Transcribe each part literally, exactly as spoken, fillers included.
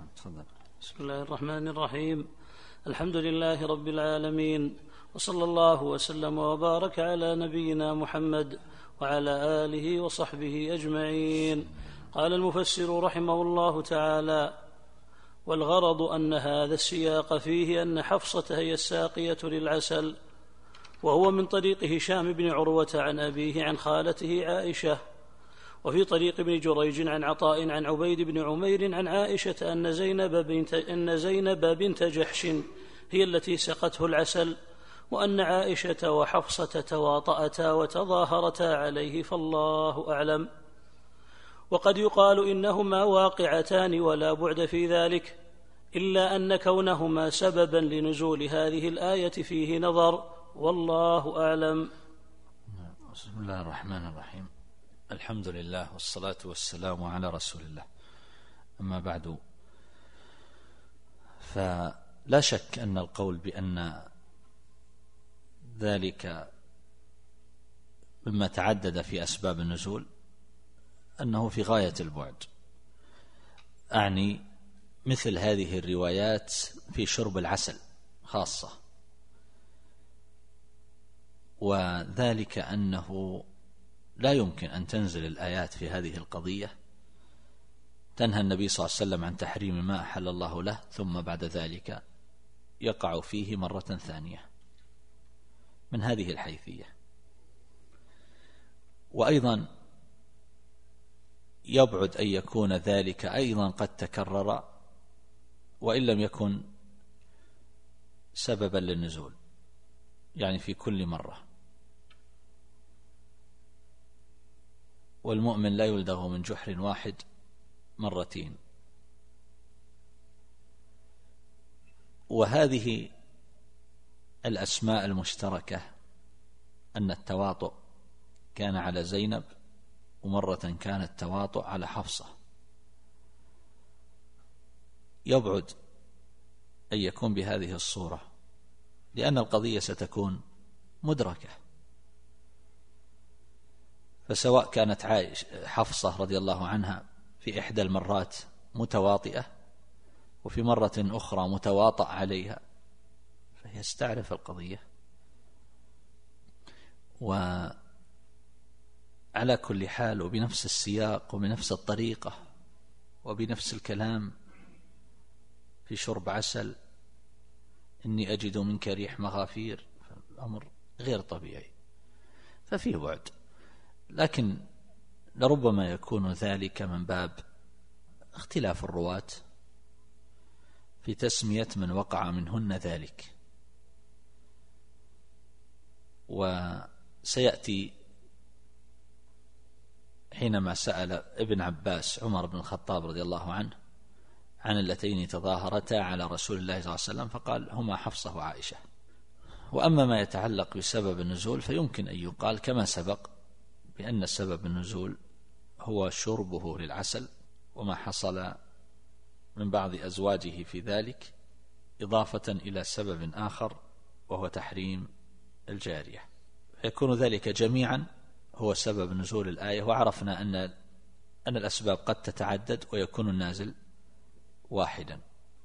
تفضل. بسم الله الرحمن الرحيم. الحمد لله رب العالمين، وصلى الله وسلم وبارك على نبينا محمد وعلى آله وصحبه أجمعين. قال المفسر رحمه الله تعالى: والغرض أن هذا السياق فيه أن حفصة هي الساقية للعسل، وهو من طريق هشام بن عروة عن أبيه عن خالته عائشة، وفي طريق ابن جريج عن عطاء عن عبيد بن عمير عن عائشة أن زينب بنت, أن زينب بنت جحش هي التي سقته العسل، وأن عائشة وحفصة تواطأتا وتظاهرتا عليه، فالله أعلم. وقد يقال إنهما واقعتان ولا بعد في ذلك، إلا أن كونهما سببا لنزول هذه الآية فيه نظر، والله أعلم. بسم الله الرحمن الرحيم. الحمد لله والصلاة والسلام على رسول الله. أما بعد، فلا شك أن القول بأن ذلك مما تعدد في أسباب النزول أنه في غاية البعد. أعني مثل هذه الروايات في شرب العسل خاصة، وذلك أنه لا يمكن أن تنزل الآيات في هذه القضية تنهى النبي صلى الله عليه وسلم عن تحريم ما أحل الله له، ثم بعد ذلك يقع فيه مرة ثانية من هذه الحيثية. وأيضا يبعد أن يكون ذلك أيضا قد تكرر وإن لم يكن سببا للنزول، يعني في كل مرة. والمؤمن لا يلدغ من جحر واحد مرتين. وهذه الأسماء المشتركة أن التواطؤ كان على زينب، ومرة كان التواطؤ على حفصة، يبعد أن يكون بهذه الصورة، لأن القضية ستكون مدركة. فسواء كانت عائشة حفصة رضي الله عنها في إحدى المرات متواطئة، وفي مرة أخرى متواطأ عليها، فهي استعرف القضية. وعلى كل حال، وبنفس السياق وبنفس الطريقة وبنفس الكلام في شرب عسل: إني أجد منك ريح مغافير، فالأمر غير طبيعي، ففيه بعد. لكن لربما يكون ذلك من باب اختلاف الرواة في تسمية من وقع منهن ذلك. وسيأتي حينما سأل ابن عباس عمر بن الخطاب رضي الله عنه عن اللتين تظاهرتا على رسول الله صلى الله عليه وسلم، فقال: هما حفصة وعائشة. وأما ما يتعلق بسبب النزول فيمكن أن يقال كما سبق بأن سبب النزول هو شربه للعسل، وما حصل من بعض أزواجه في ذلك، إضافة إلى سبب آخر وهو تحريم الجارية، فيكون ذلك جميعا هو سبب نزول الآية. وعرفنا أن أن الأسباب قد تتعدد ويكون النازل واحدا.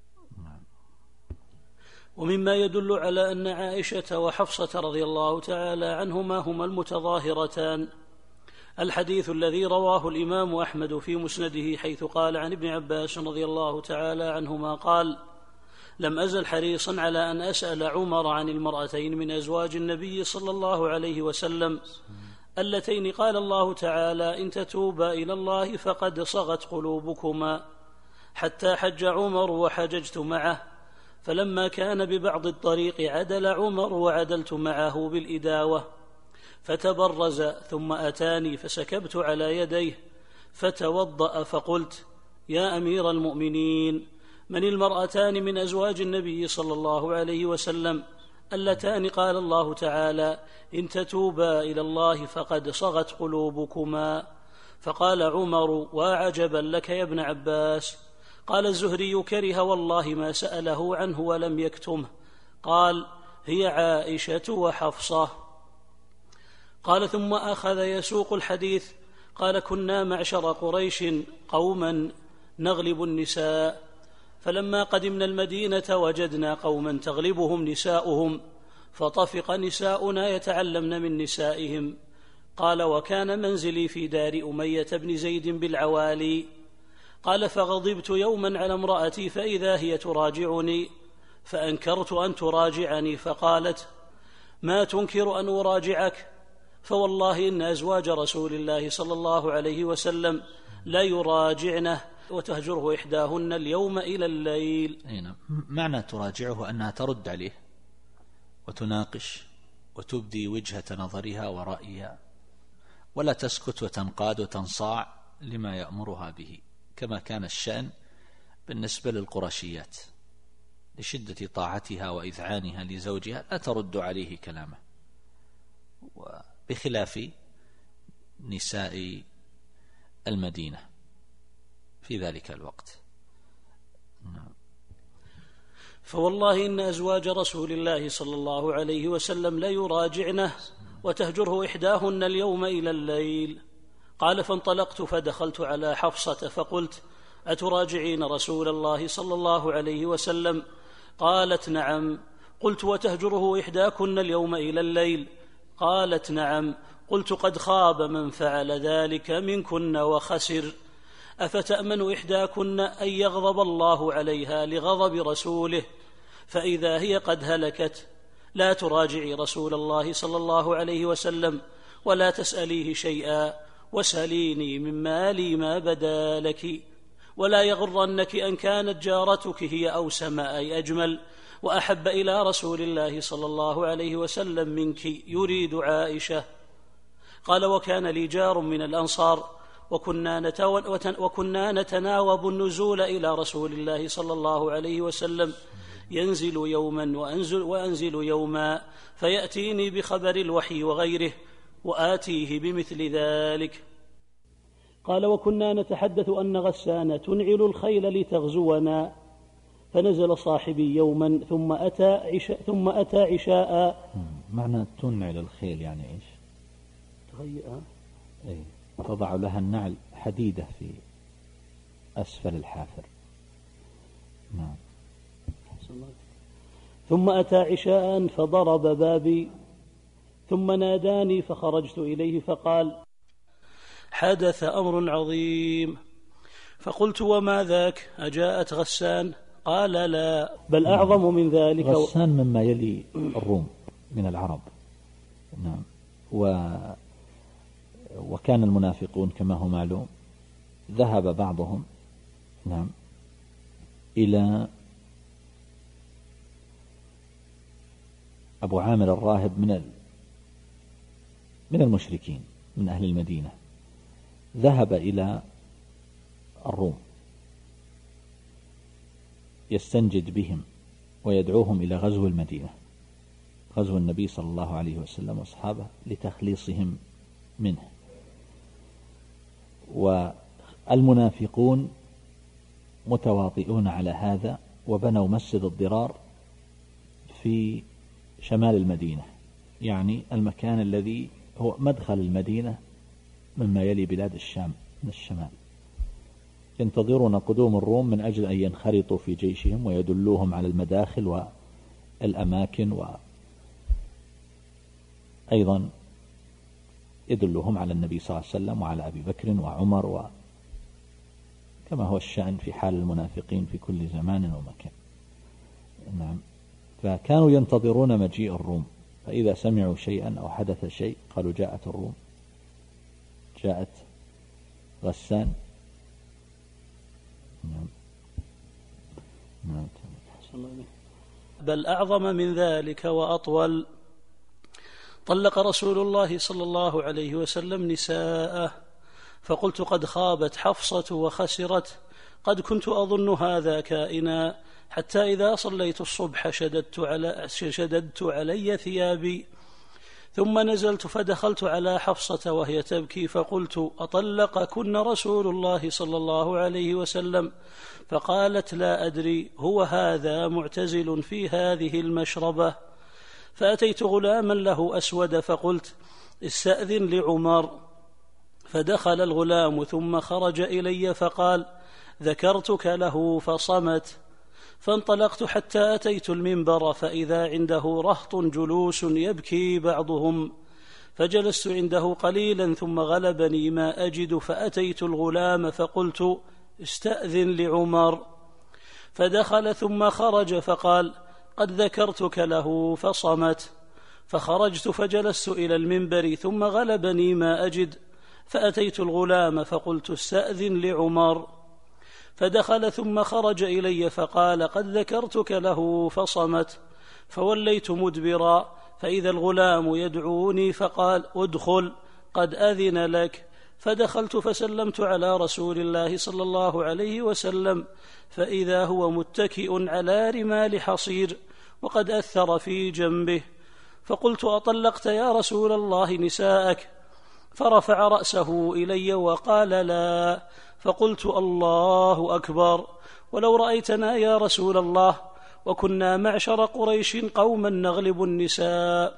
ومما يدل على أن عائشة وحفصة رضي الله تعالى عنهما هما المتظاهرتان الحديث الذي رواه الإمام أحمد في مسنده، حيث قال عن ابن عباس رضي الله تعالى عنهما قال: لم أزل حريصا على أن أسأل عمر عن المرأتين من أزواج النبي صلى الله عليه وسلم اللتين قال الله تعالى: إن تتوبا إلى الله فقد صغت قلوبكما، حتى حج عمر وحججت معه، فلما كان ببعض الطريق عدل عمر وعدلت معه بالإداوة، فتبرز ثم أتاني فسكبت على يديه فتوضأ، فقلت: يا أمير المؤمنين، من المرأتان من أزواج النبي صلى الله عليه وسلم اللتان قال الله تعالى: إن تتوبا إلى الله فقد صغت قلوبكما؟ فقال عمر: وعجبا لك يا ابن عباس. قال الزهري: كره والله ما سأله عنه ولم يكتمه. قال: هي عائشة وحفصة. قال: ثم أخذ يسوق الحديث. قال: كنا معشر قريش قوما نغلب النساء، فلما قدمنا المدينة وجدنا قوما تغلبهم نساؤهم، فطفق نساؤنا يتعلمن من نسائهم. قال: وكان منزلي في دار أمية بن زيد بالعوالي. قال: فغضبت يوما على امرأتي فإذا هي تراجعني، فأنكرت أن تراجعني، فقالت: ما تنكر أن أراجعك؟ فوالله إن أزواج رسول الله صلى الله عليه وسلم لا يراجعنه وتهجره إحداهن اليوم إلى الليل. هنا معنى تراجعه أنها ترد عليه وتناقش وتبدي وجهة نظرها ورأيها، ولا تسكت وتنقاد وتنصاع لما يأمرها به، كما كان الشأن بالنسبة للقرشيات لشدة طاعتها وإذعانها لزوجها، لا ترد عليه كلامه، بخلاف نساء المدينة في ذلك الوقت. فوالله إن أزواج رسول الله صلى الله عليه وسلم لا يراجعنه وتهجره إحداهن اليوم إلى الليل. قال: فانطلقت فدخلت على حفصة فقلت: أتراجعين رسول الله صلى الله عليه وسلم؟ قالت: نعم. قلت: وتهجره إحداكن اليوم إلى الليل؟ قالت: نعم. قلت: قد خاب من فعل ذلك منكن وخسر. أفتأمن إحداكن أن يغضب الله عليها لغضب رسوله فإذا هي قد هلكت؟ لا تراجعي رسول الله صلى الله عليه وسلم ولا تسأليه شيئا، وسليني من مالي ما بدا لك، ولا يغرنك أن كانت جارتك هي أوسم أي أجمل وأحب إلى رسول الله صلى الله عليه وسلم منك، يريد عائشة. قال: وكان لي جار من الأنصار وكنا, وكنا نتناوب النزول إلى رسول الله صلى الله عليه وسلم، ينزل يوما وأنزل, وأنزل يوما، فيأتيني بخبر الوحي وغيره وآتيه بمثل ذلك. قال: وكنا نتحدث أن غسان تنعل الخيل لتغزونا، فنزل صاحبي يوما ثم أتى عشاء, ثم أتى عشاء. معنى تنعل الخيل يعني إيش؟ تهيئها، أي تضع لها النعل حديدة في أسفل الحافر. نعم. ثم أتى عشاء فضرب بابي ثم ناداني فخرجت إليه فقال: حدث أمر عظيم. فقلت: وما ذاك؟ أجاءت غسان؟ قال: لا، بل أعظم من ذلك. غسان مما يلي الروم من العرب. نعم. و وكان المنافقون كما هو معلوم ذهب بعضهم نعم إلى أبو عامر الراهب من من المشركين من أهل المدينة، ذهب إلى الروم يستنجد بهم ويدعوهم إلى غزو المدينة، غزو النبي صلى الله عليه وسلم وأصحابه لتخليصهم منه. والمنافقون متواطئون على هذا، وبنوا مسجد الضرار في شمال المدينة، يعني المكان الذي هو مدخل المدينة مما يلي بلاد الشام من الشمال، ينتظرون قدوم الروم من أجل أن ينخرطوا في جيشهم ويدلوهم على المداخل والأماكن، وأيضا يدلهم على النبي صلى الله عليه وسلم وعلى أبي بكر وعمر، وكما هو الشأن في حال المنافقين في كل زمان ومكان. نعم. فكانوا ينتظرون مجيء الروم، فإذا سمعوا شيئا أو حدث شيء قالوا: جاءت الروم، جاءت غسان. نعم. نعم. بل أعظم من ذلك وأطول. طلق رسول الله صلى الله عليه وسلم نساءه، فقلت: قد خابت حفصة وخسرت، قد كنت أظن هذا كائنا، حتى إذا صليت الصبح شددت, على شددت علي ثيابي، ثم نزلت فدخلت على حفصة وهي تبكي، فقلت: أطلقكن رسول الله صلى الله عليه وسلم؟ فقالت: لا أدري، هو هذا معتزل في هذه المشربة. فأتيت غلاما له أسود فقلت: استأذن لعمر. فدخل الغلام ثم خرج إلي فقال: ذكرتك له فصمت. فانطلقت حتى أتيت المنبر فإذا عنده رهط جلوس يبكي بعضهم، فجلست عنده قليلا ثم غلبني ما أجد، فأتيت الغلام فقلت استأذن لعمر، فدخل ثم خرج فقال قد ذكرتك له فصمت، فخرجت فجلست إلى المنبر ثم غلبني ما أجد، فأتيت الغلام فقلت استأذن لعمر، فدخل ثم خرج إلي فقال قد ذكرتك له فصمت، فوليت مدبرا فإذا الغلام يدعوني فقال ادخل قد أذن لك، فدخلت فسلمت على رسول الله صلى الله عليه وسلم فإذا هو متكئ على رمال حصير وقد أثر في جنبه، فقلت أطلقت يا رسول الله نساءك؟ فرفع رأسه إلي وقال لا، فقلت الله أكبر، ولو رأيتنا يا رسول الله وكنا معشر قريش قوما نغلب النساء،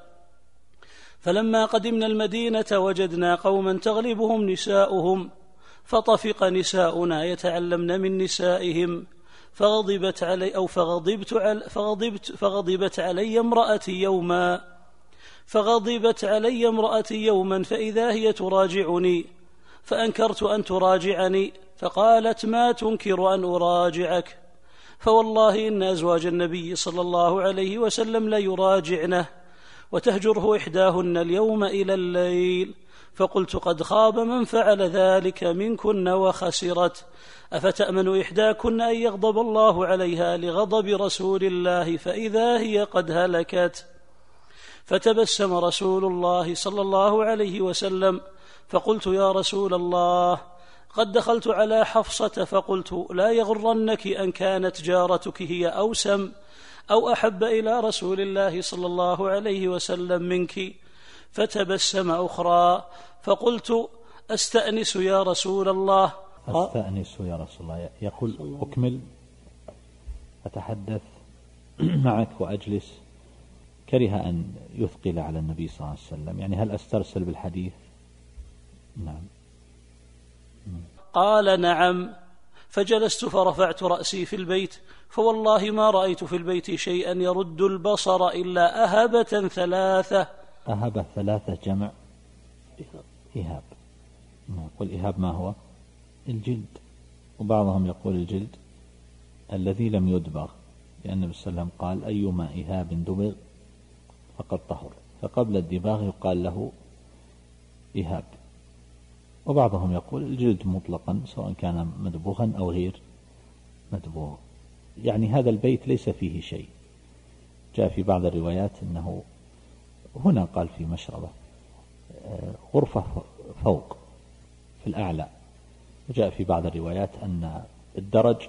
فلما قدمنا المدينة وجدنا قوما تغلبهم نساؤهم، فطفق نساؤنا يتعلمن من نسائهم، فغضبت علي أو فغضبت علي فغضبت فغضبت علي امرأتي يوما فغضبت علي امرأتي يوما فإذا هي تراجعني، فأنكرت أن تراجعني، فقالت ما تنكر أن أراجعك؟ فوالله إن أزواج النبي صلى الله عليه وسلم لا يراجعنه، وتهجره إحداهن اليوم إلى الليل، فقلت قد خاب من فعل ذلك منكن وخسرت، أفتأمن إحداكن أن يغضب الله عليها لغضب رسول الله فإذا هي قد هلكت؟ فتبسم رسول الله صلى الله عليه وسلم، فقلت يا رسول الله قد دخلت على حفصة فقلت لا يغرنك أن كانت جارتك هي أوسم أو أحب إلى رسول الله صلى الله عليه وسلم منك، فتبسم أخرى، فقلت أستأنس يا رسول الله. أستأنس يا رسول الله، يقول أكمل أتحدث معك وأجلس، كره أن يثقل على النبي صلى الله عليه وسلم، يعني هل أسترسل بالحديث؟ نعم. قال نعم، فجلست فرفعت رأسي في البيت، فوالله ما رأيت في البيت شيئا يرد البصر إلا أهبة ثلاثة. أهبة ثلاثة جمع إهاب، والإهاب ما هو؟ الجلد، وبعضهم يقول الجلد الذي لم يدبغ، لأن النبي صلى الله عليه وسلم قال أيما إهاب دبغ فقد طهر، فقبل الدباغ يقال له إهاب. وبعضهم يقول الجلد مطلقا سواء كان مدبوغا أو غير مدبوغ، يعني هذا البيت ليس فيه شيء. جاء في بعض الروايات أنه هنا قال في مشربة غرفة فوق في الأعلى، وجاء في بعض الروايات أن الدرج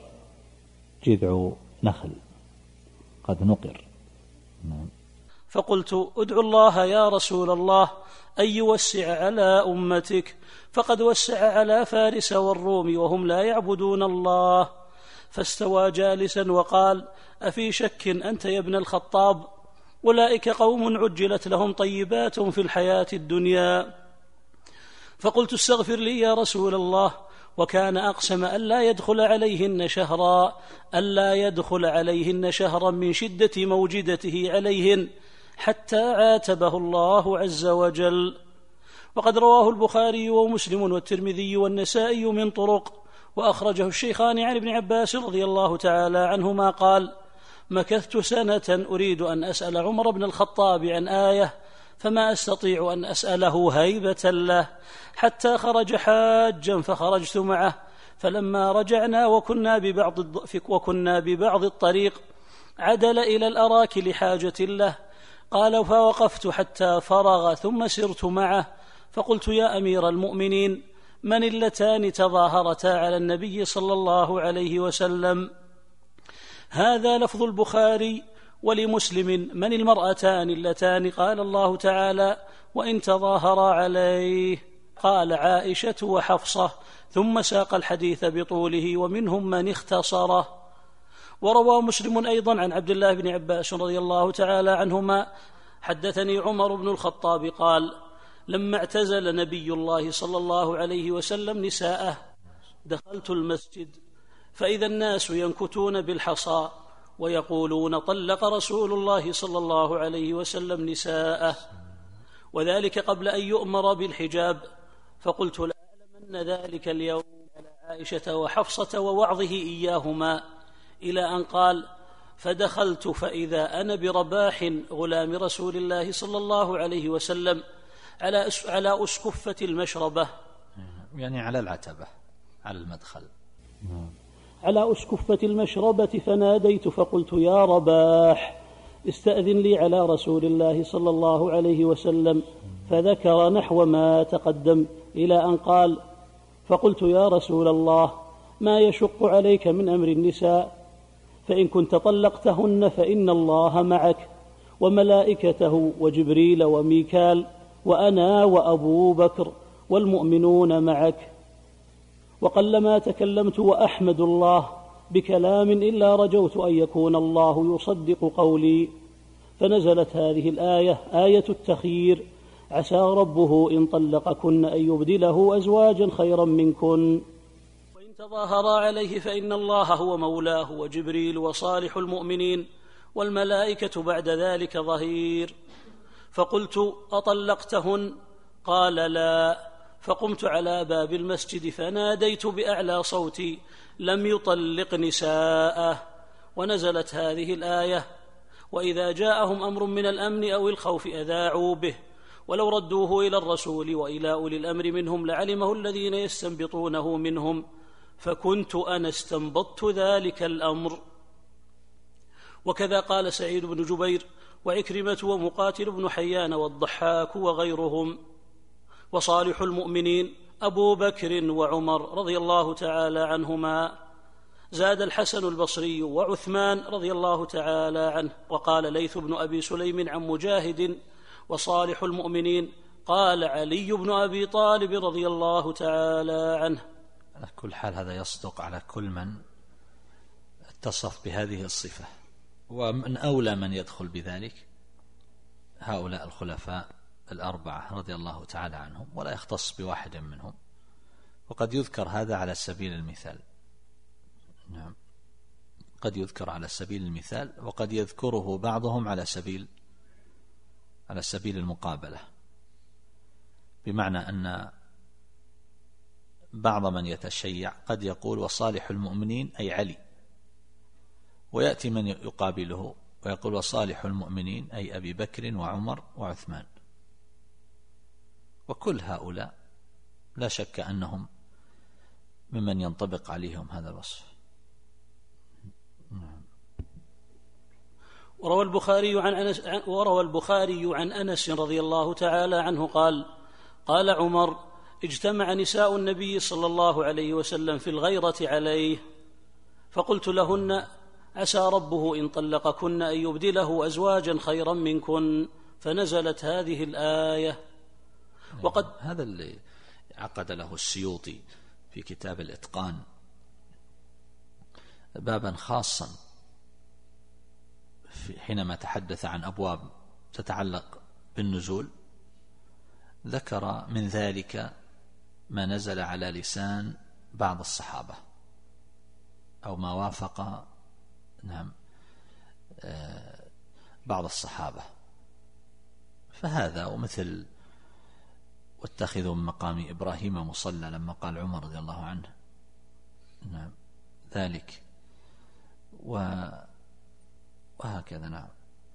جذع نخل قد نقر. نعم. فقلت ادعو الله يا رسول الله أن يوسع على أمتك، فقد وسع على فارس والروم وهم لا يعبدون الله. فاستوى جالسا وقال أفي شك أنت يا ابن الخطاب؟ أولئك قوم عجلت لهم طيبات في الحياة الدنيا. فقلت استغفر لي يا رسول الله، وكان أقسم ألا يدخل عليهن شهرا ألا يدخل عليهن شهرا من شدة موجدته عليهن حتى عاتبه الله عز وجل. وقد رواه البخاري ومسلم والترمذي والنسائي من طرق، وأخرجه الشيخان عن ابن عباس رضي الله تعالى عنهما قال مكثت سنة أريد أن أسأل عمر بن الخطاب عن آية فما أستطيع أن أسأله هيبة له، حتى خرج حاجا فخرجت معه، فلما رجعنا وكنا ببعض, وكنا ببعض الطريق عدل إلى الأراك لحاجة له، قال فوقفت حتى فرغ ثم سرت معه، فقلت يا أمير المؤمنين من اللتان تظاهرتا على النبي صلى الله عليه وسلم؟ هذا لفظ البخاري. ولمسلم من المرأتان اللتان قال الله تعالى وإن تظاهرا عليه؟ قال عائشة وحفصة، ثم ساق الحديث بطوله ومنهم من اختصره. وروى مسلم أيضا عن عبد الله بن عباس رضي الله تعالى عنهما حدثني عمر بن الخطاب قال لما اعتزل نبي الله صلى الله عليه وسلم نساءه دخلت المسجد فإذا الناس ينكتون بالحصى ويقولون طلق رسول الله صلى الله عليه وسلم نساءه، وذلك قبل أن يؤمر بالحجاب. فقلت لأعلمن ذلك اليوم على عائشة وحفصة ووعظه إياهما، إلى أن قال: فدخلت فإذا أنا برباح غلام رسول الله صلى الله عليه وسلم على على أسكفة المشربة، يعني على العتبة، على المدخل، على أسكفة المشربة، فناديت فقلت: يا رباح استأذن لي على رسول الله صلى الله عليه وسلم، فذكر نحو ما تقدم إلى أن قال: فقلت: يا رسول الله، ما يشق عليك من أمر النساء؟ فإن كنت طلقتهن فإن الله معك وملائكته وجبريل وميكال وأنا وأبو بكر والمؤمنون معك. وقلما تكلمت وأحمد الله بكلام إلا رجوت أن يكون الله يصدق قولي، فنزلت هذه الآية، آية التخيير: عسى ربه إن طلقكن أن يبدله أزواجا خيرا منكن، وإن تظاهرا عليه فإن الله هو مولاه وجبريل وصالح المؤمنين والملائكة بعد ذلك ظهير. فقلت: أطلقتهن؟ قال: لا. فقمت على باب المسجد فناديت بأعلى صوتي: لم يطلق نساءه. ونزلت هذه الآية: وإذا جاءهم أمر من الأمن أو الخوف أذاعوا به، ولو ردوه إلى الرسول وإلى أولي الأمر منهم لعلمه الذين يستنبطونه منهم، فكنت أنا استنبطت ذلك الأمر. وكذا قال سعيد بن جبير وعكرمة ومقاتل بن حيان والضحاك وغيرهم. وصالح المؤمنين أبو بكر وعمر رضي الله تعالى عنهما. زاد الحسن البصري وعثمان رضي الله تعالى عنه. وقال ليث بن أبي سليم عن مجاهد: وصالح المؤمنين قال علي بن أبي طالب رضي الله تعالى عنه. على كل حال هذا يصدق على كل من اتصف بهذه الصفة، ومن أولى من يدخل بذلك هؤلاء الخلفاء الأربعة رضي الله تعالى عنهم، ولا يختص بواحد منهم. وقد يذكر هذا على سبيل المثال، نعم، قد يذكر على سبيل المثال، وقد يذكره بعضهم على سبيل على سبيل المقابلة، بمعنى أن بعض من يتشيع قد يقول وصالح المؤمنين أي علي، ويأتي من يقابله ويقول وصالح المؤمنين أي أبي بكر وعمر وعثمان. وكل هؤلاء لا شك أنهم ممن ينطبق عليهم هذا الوصف. وروى البخاري عن أنس وروى البخاري عن أنس رضي الله تعالى عنه قال: قال عمر: اجتمع نساء النبي صلى الله عليه وسلم في الغيرة عليه، فقلت لهن: عسى ربه إن طلقكن أن يبدله أزواجا خيرا منكن، فنزلت هذه الآية. وقد هذا اللي عقد له السيوطي في كتاب الإتقان بابا خاصا حينما تحدث عن أبواب تتعلق بالنزول، ذكر من ذلك ما نزل على لسان بعض الصحابة أو ما وافق نعم بعض الصحابة. فهذا ومثل واتخذوا من مقام إبراهيم مصلى لما قال عمر رضي الله عنه، نعم، ذلك وهكذا. نعم.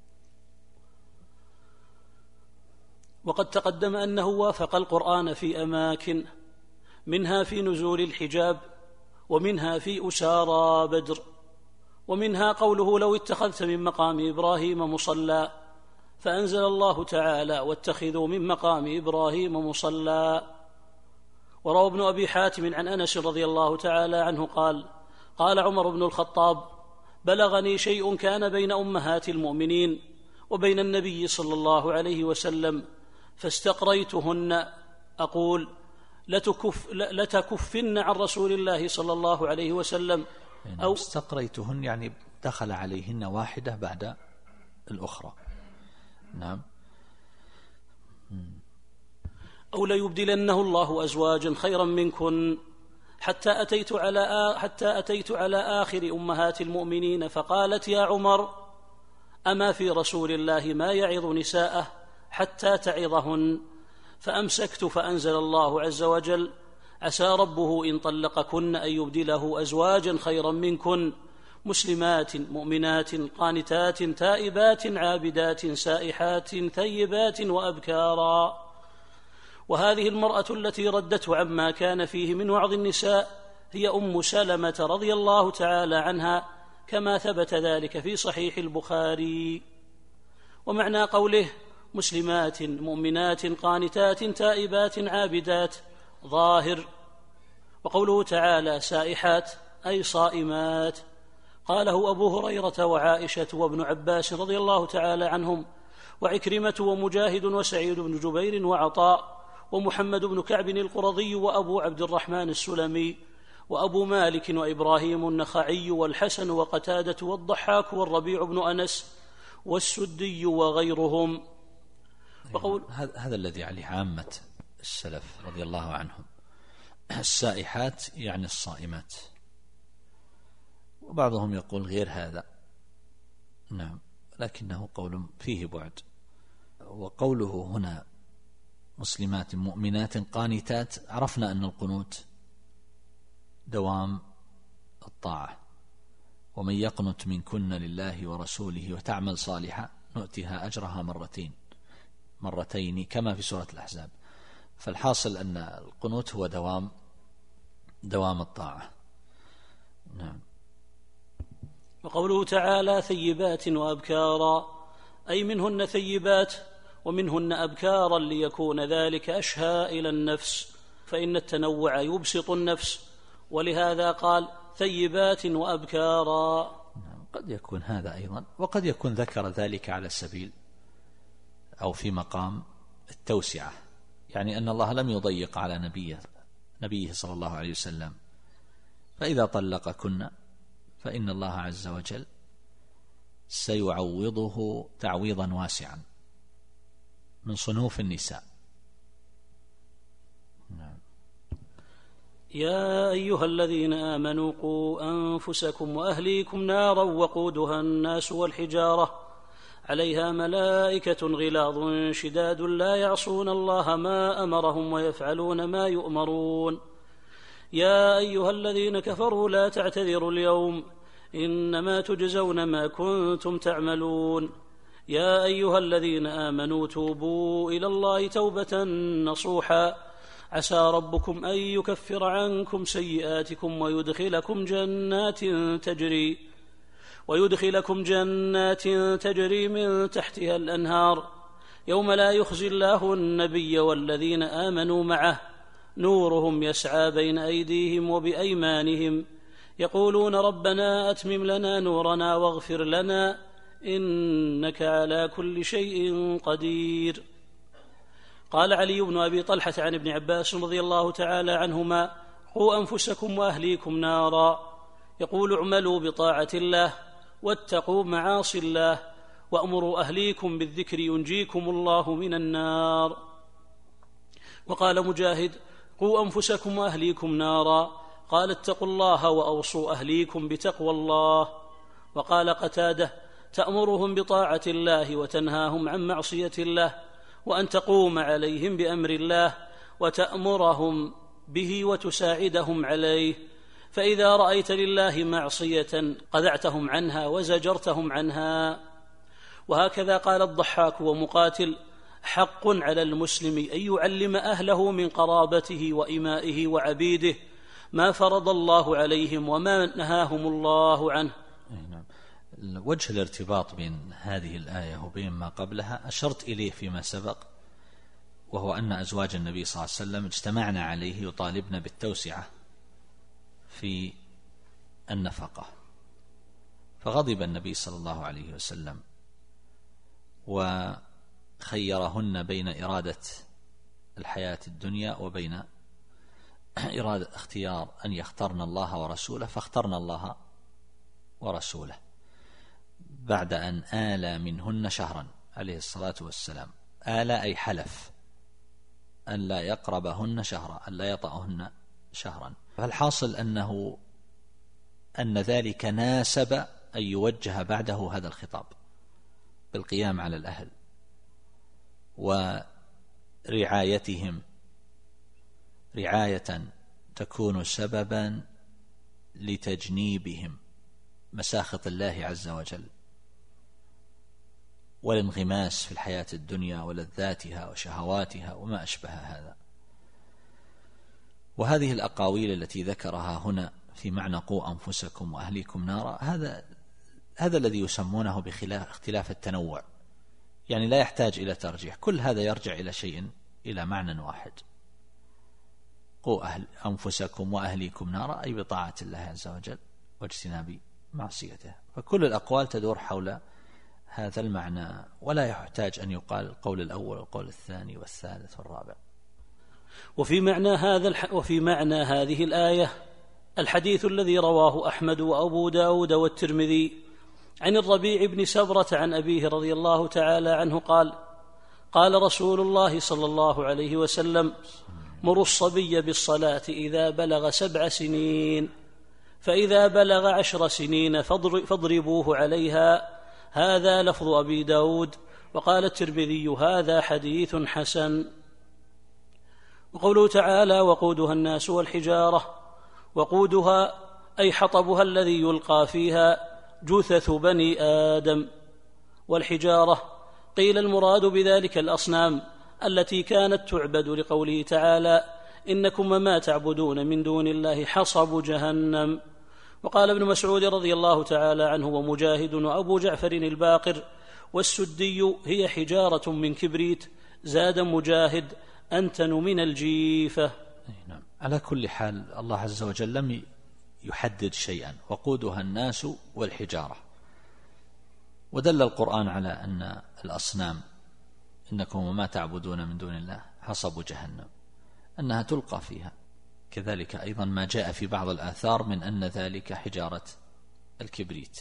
وقد تقدم أنه وافق القرآن في أماكن، منها في نزول الحجاب، ومنها في أسارى بدر، ومنها قوله: لو اتخذت من مقام إبراهيم مصلى، فأنزل الله تعالى: واتخذوا من مقام إبراهيم مصلى. وروى ابن أبي حاتم عن أنس رضي الله تعالى عنه قال: قال عمر بن الخطاب: بلغني شيء كان بين أمهات المؤمنين وبين النبي صلى الله عليه وسلم فاستقريتهن أقول: لتكف لتكفن عن رسول الله صلى الله عليه وسلم، أو استقريتهن يعني دخل عليهن واحدة بعد الأخرى. نعم. أو ليبدلنه الله أزواجا خيرا منكن، حتى أتيت على حتى أتيت على آخر أمهات المؤمنين فقالت: يا عمر، أما في رسول الله ما يعظ نساءه حتى تعظهن؟ فأمسكت فأنزل الله عز وجل: عسى ربه إن طلقكن أن يبدله أزواجا خيرا منكن مسلمات مؤمنات قانتات تائبات عابدات سائحات ثيبات وأبكارا. وهذه المرأة التي ردته عما كان فيه من وعظ النساء هي أم سلمة رضي الله تعالى عنها، كما ثبت ذلك في صحيح البخاري. ومعنى قوله مسلمات مؤمنات قانتات تائبات عابدات ظاهر، وقوله تعالى سائحات أي صائمات. قاله أبو هريرة وعائشة وابن عباس رضي الله تعالى عنهم، وعكرمة ومجاهد وسعيد بن جبير وعطاء ومحمد بن كعب القرظي وأبو عبد الرحمن السلمي وأبو مالك وإبراهيم النخعي والحسن وقتادة والضحاك والربيع بن أنس والسدي وغيرهم. وقول هذا الذي عليه عامة السلف رضي الله عنهم، السائحات يعني الصائمات، وبعضهم يقول غير هذا، نعم، لكنه قول فيه بعد. وقوله هنا مسلمات مؤمنات قانتات، عرفنا أن القنوت دوام الطاعة، ومن يقنت منكن لله ورسوله وتعمل صالحا نؤتها أجرها مرتين مرتين كما في سورة الأحزاب. فالحاصل أن القنوت هو دوام دوام الطاعة، نعم. وقوله تعالى ثيبات وأبكارا، أي منهن ثيبات ومنهن أبكارا، ليكون ذلك أشهى إلى النفس، فإن التنوع يبسط النفس، ولهذا قال ثيبات وأبكارا. قد يكون هذا أيضا، وقد يكون ذكر ذلك على سبيل أو في مقام التوسعة، يعني أن الله لم يضيق على نبيه نبيه صلى الله عليه وسلم، فإذا طلقكن فإن الله عز وجل سيعوضه تعويضا واسعا من صنوف النساء. نعم. يا أيها الذين آمنوا قوا أنفسكم وأهليكم نارا وقودها الناس والحجارة عليها ملائكة غلاظ شداد لا يعصون الله ما أمرهم ويفعلون ما يؤمرون. يا أيها الذين كفروا لا تعتذروا اليوم إنما تجزون ما كنتم تعملون. يا أيها الذين آمنوا توبوا إلى الله توبة نصوحا عسى ربكم أن يكفر عنكم سيئاتكم ويدخلكم جنات تجري ويدخلكم جنات تجري من تحتها الأنهار يوم لا يخزي الله النبي والذين آمنوا معه نورهم يسعى بين أيديهم وبأيمانهم يقولون ربنا أتمم لنا نورنا واغفر لنا إنك على كل شيء قدير. قال علي بن أبي طلحة عن ابن عباس رضي الله تعالى عنهما قوا أنفسكم وأهليكم نارا، يقول اعملوا بطاعة الله واتقوا معاصي الله وأمروا أهليكم بالذكر ينجيكم الله من النار. وقال مجاهد قوا أنفسكم وأهليكم نارا، قال اتقوا الله وأوصوا أهليكم بتقوى الله. وقال قتادة تأمرهم بطاعة الله وتنهاهم عن معصية الله، وأن تقوم عليهم بأمر الله وتأمرهم به وتساعدهم عليه، فإذا رأيت لله معصية قذعتهم عنها وزجرتهم عنها. وهكذا قال الضحاك ومقاتل حق على المسلم أن يعلم أهله من قرابته وإمائه وعبيده ما فرض الله عليهم وما نهاهم الله عنه. نعم. وجه الارتباط بين هذه الآية وبين ما قبلها أشرت إليه فيما سبق، وهو أن أزواج النبي صلى الله عليه وسلم اجتمعنا عليه يطالبنا بالتوسعة في النفقة، فغضب النبي صلى الله عليه وسلم وخيرهن بين إرادة الحياة الدنيا وبين إرادة اختيار أن يختارن الله ورسوله، فاخترن الله ورسوله بعد أن آلى منهن شهرا عليه الصلاة والسلام. آلى أي حلف أن لا يقربهن شهرا، أن لا يطأهن شهرا. فالحاصل أنه أن ذلك ناسب أن يوجه بعده هذا الخطاب بالقيام على الأهل ورعايتهم رعاية تكون سببا لتجنيبهم مساخط الله عز وجل والانغماس في الحياة الدنيا ولذاتها وشهواتها وما أشبه هذا. وهذه الأقاويل التي ذكرها هنا في معنى قوا أنفسكم وأهليكم نارا، هذا هذا الذي يسمونه باختلاف التنوع، يعني لا يحتاج إلى ترجيح، كل هذا يرجع إلى شيء، إلى معنى واحد: قوا أهل أنفسكم وأهليكم نارا، أي بطاعة الله عز وجل واجتناب معصيته. فكل الأقوال تدور حول هذا المعنى، ولا يحتاج أن يقال القول الأول والقول الثاني والثالث والرابع. وفي معنى هذا الح... وفي معنى هذه الآية الحديث الذي رواه أحمد وأبو داود والترمذي عن الربيع بن سبرة عن أبيه رضي الله تعالى عنه قال: قال رسول الله صلى الله عليه وسلم: مروا الصبي بالصلاة إذا بلغ سبع سنين، فإذا بلغ عشر سنين فاضربوه عليها. هذا لفظ أبي داود. وقال الترمذي: هذا حديث حسن. وقوله تعالى: وقودها الناس والحجارة، وقودها أي حطبها الذي يلقى فيها جثث بني آدم. والحجارة قيل المراد بذلك الأصنام التي كانت تعبد، لقوله تعالى: إنكم ما تعبدون من دون الله حصب جهنم. وقال ابن مسعود رضي الله تعالى عنه ومجاهد وأبو جعفر الباقر: والسدي هي حجارة من كبريت. زاد مجاهد: أنتن من الجيفة. نعم. على كل حال الله عز وجل لم يحدد شيئا، وقودها الناس والحجارة. ودل القرآن على أن الأصنام إنكم وما تعبدون من دون الله حصب جهنم، أنها تلقى فيها. كذلك أيضا ما جاء في بعض الآثار من أن ذلك حجارة الكبريت،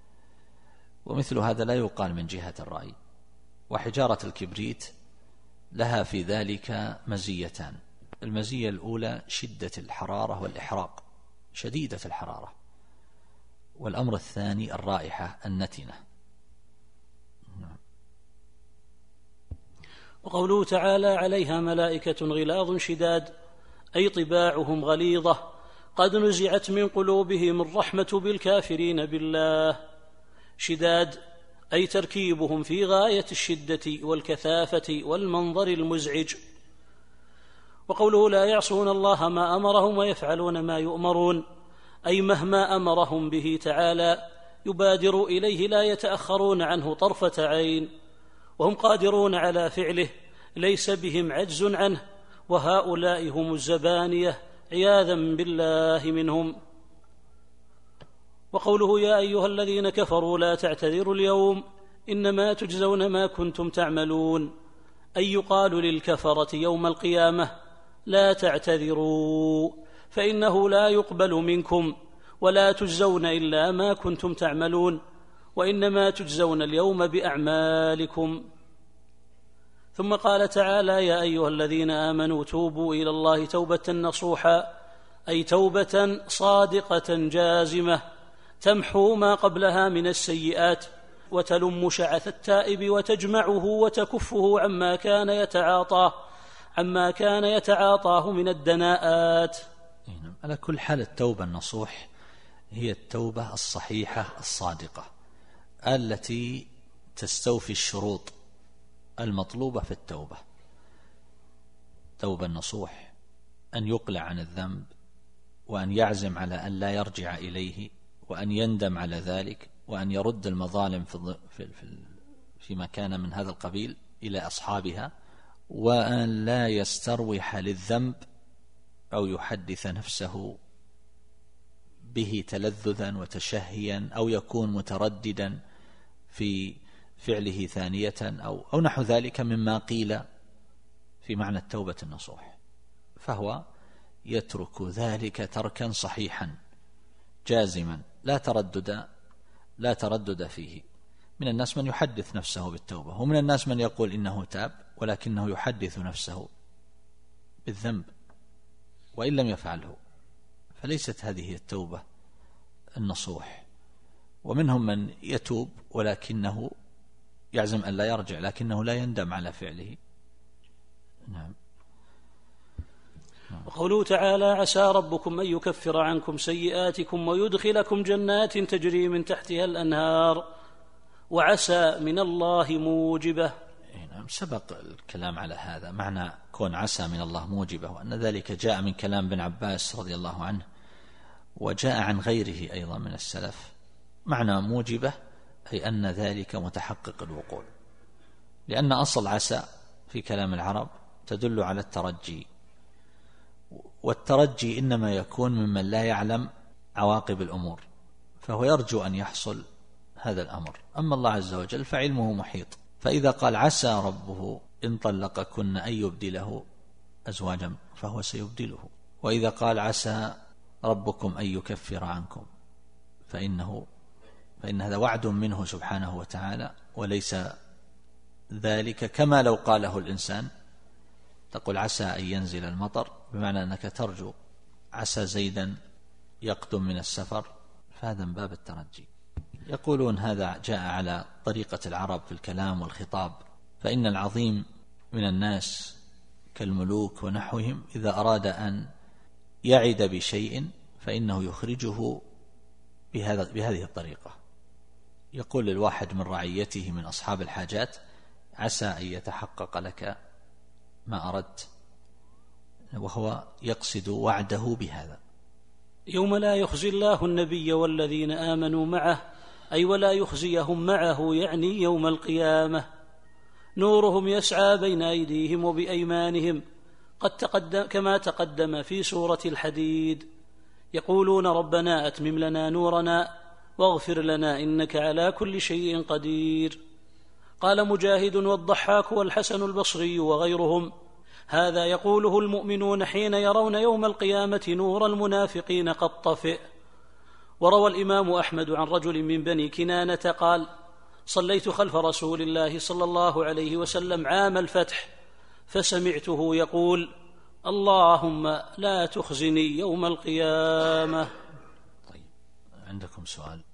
ومثل هذا لا يقال من جهة الرأي. وحجارة الكبريت لها في ذلك مزيتان: المزية الأولى شدة الحرارة والإحراق، شديدة الحرارة. والأمر الثاني الرائحة النتنة. وقوله تعالى: عليها ملائكة غلاظ شداد، أي طباعهم غليظة قد نزعت من قلوبهم الرحمة بالكافرين بالله. شداد أي تركيبهم في غاية الشدة والكثافة والمنظر المزعج. وقوله: لا يعصون الله ما أمرهم ويفعلون ما يؤمرون، أي مهما أمرهم به تعالى يبادروا إليه، لا يتأخرون عنه طرفة عين، وهم قادرون على فعله، ليس بهم عجز عنه. وهؤلاء هم الزبانية عياذا بالله منهم. وقوله: يا أيها الذين كفروا لا تعتذروا اليوم إنما تجزون ما كنتم تعملون، أي يقال للكفرة يوم القيامة: لا تعتذروا فإنه لا يقبل منكم ولا تجزون إلا ما كنتم تعملون، وإنما تجزون اليوم بأعمالكم. ثم قال تعالى: يا أيها الذين آمنوا توبوا إلى الله توبة نصوحا، أي توبة صادقة جازمة تمحو ما قبلها من السيئات وتلم شعث التائب وتجمعه وتكفه عما كان يتعاطاه عما كان يتعاطاه من الدناءات. على كل حال التوبة النصوح هي التوبة الصحيحة الصادقة التي تستوفي الشروط المطلوبة في التوبة. توبة النصوح أن يقلع عن الذنب، وأن يعزم على أن لا يرجع إليه، وأن يندم على ذلك، وأن يرد المظالم في في فيما كان من هذا القبيل إلى أصحابها، وأن لا يستروح للذنب أو يحدث نفسه به تلذذا وتشهيا، أو يكون مترددا في فعله ثانية أو, أو نحو ذلك مما قيل في معنى التوبة النصوح. فهو يترك ذلك تركا صحيحا جازما لا تردد لا تردد فيه. من الناس من يحدث نفسه بالتوبة، ومن الناس من يقول إنه تاب ولكنه يحدث نفسه بالذنب وإن لم يفعله. فليست هذه التوبة النصوح. ومنهم من يتوب ولكنه يعزم أن لا يرجع، لكنه لا يندم على فعله. نعم. وقوله تعالى: عسى ربكم أن يكفر عنكم سيئاتكم ويدخلكم جنات تجري من تحتها الأنهار، وعسى من الله موجبة. نعم، سبق الكلام على هذا، معنى كون عسى من الله موجبة، وأن ذلك جاء من كلام ابن عباس رضي الله عنه، وجاء عن غيره أيضا من السلف. معنى موجبة أي أن ذلك متحقق الوقوع، لأن أصل عسى في كلام العرب تدل على الترجي، والترجي إنما يكون ممن لا يعلم عواقب الأمور، فهو يرجو أن يحصل هذا الأمر. أما الله عز وجل فعلمه محيط، فإذا قال عسى ربه إن طلقكن أن يبدله أزواجا فهو سيبدله، وإذا قال عسى ربكم أن يكفر عنكم فإنه فإن هذا وعد منه سبحانه وتعالى، وليس ذلك كما لو قاله الإنسان. تقول عسى أن ينزل المطر، بمعنى أنك ترجو عسى زيدا يقدم من السفر، فهذا من باب الترجي. يقولون هذا جاء على طريقة العرب في الكلام والخطاب، فإن العظيم من الناس كالملوك ونحوهم إذا أراد أن يعد بشيء فإنه يخرجه بهذا بهذه الطريقة. يقول للواحد من رعيته من أصحاب الحاجات: عسى أن يتحقق لك ما أردت، وهو يقصد وعده بهذا. يوم لا يخزي الله النبي والذين آمنوا معه، أي ولا يخزيهم معه، يعني يوم القيامة. نورهم يسعى بين أيديهم وبأيمانهم، قد تقدم كما تقدم في سورة الحديد. يقولون ربنا أتمم لنا نورنا واغفر لنا إنك على كل شيء قدير. قال مجاهد والضحاك والحسن البصري وغيرهم: هذا يقوله المؤمنون حين يرون يوم القيامة نور المنافقين قد طفئ. وروى الإمام أحمد عن رجل من بني كنانة قال: صليت خلف رسول الله صلى الله عليه وسلم عام الفتح، فسمعته يقول: اللهم لا تخزني يوم القيامة. طيب، عندكم سؤال؟